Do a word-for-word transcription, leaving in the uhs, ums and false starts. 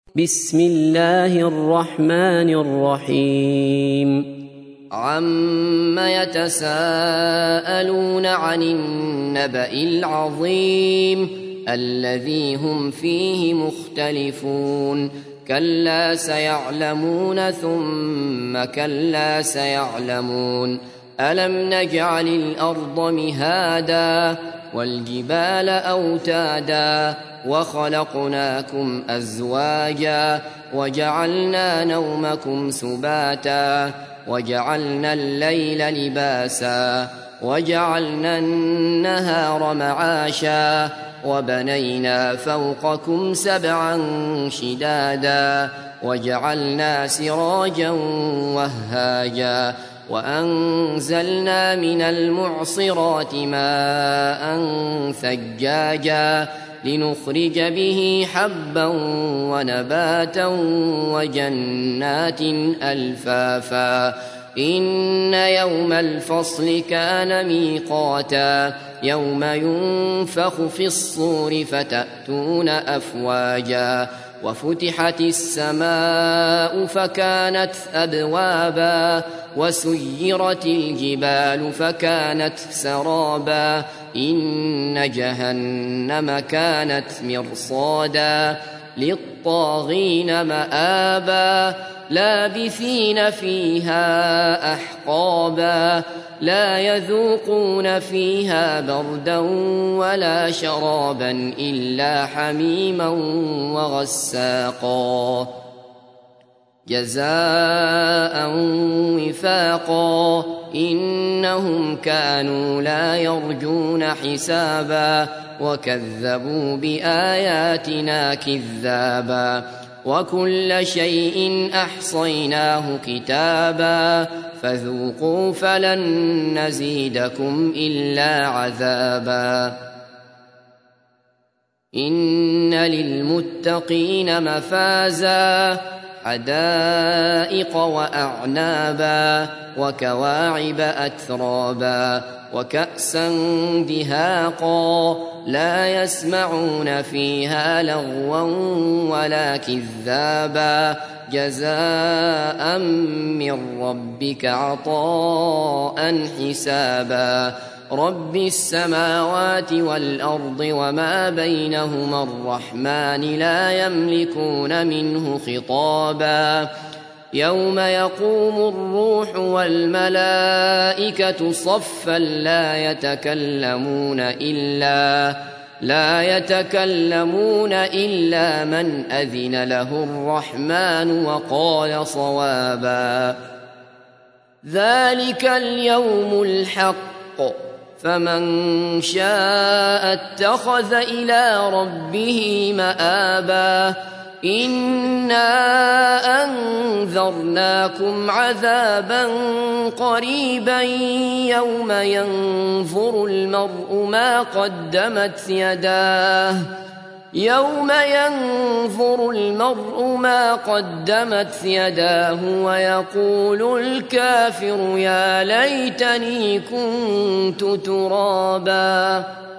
بسم الله الرحمن الرحيم عم يتساءلون عن النبأ العظيم الذي هم فيه مختلفون كلا سيعلمون ثم كلا سيعلمون ألم نجعل الأرض مهادا والجبال أوتادا وخلقناكم أزواجا وجعلنا نومكم سباتا وجعلنا الليل لباسا وجعلنا النهار معاشا وبنينا فوقكم سبعا شدادا وجعلنا سراجا وهاجا وأنزلنا من المعصرات ماء ثجاجا لنخرج به حبا ونباتا وجنات ألفافا إن يوم الفصل كان ميقاتا يوم ينفخ في الصور فتأتون أفواجا وفتحت السماء فكانت أبوابا وسيرت الجبال فكانت سرابا إن جهنم كانت مرصادا للطاغين مآبا لابثين فيها أحقابا لا يذوقون فيها بردا ولا شرابا إلا حميما وغساقا جزاء وفاقا إنهم كانوا لا يرجون حسابا وكذبوا بآياتنا كذابا وكل شيء أحصيناه كتابا فذوقوا فلن نزيدكم إلا عذابا إن للمتقين مفازا حدائق وأعنابا وكواعب أترابا وكأسا دهاقا لا يسمعون فيها لغوا ولا كذابا جزاء من ربك عطاء حسابا رب السماوات والأرض وما بينهما الرحمن لا يملكون منه خطابا يوم يقوم الروح والملائكة صفا لا يتكلمون إلا لا يتكلمون إلا من أذن له الرحمن وقال صوابا ذلك اليوم الحق فمن شاء اتخذ إلى ربه مآبا إنا أنذرناكم عذابا قريبا يوم ينظر المرء ما قدمت يداه يوم ينظر المرء ما قدمت يداه ويقول الكافر يا ليتني كنت ترابا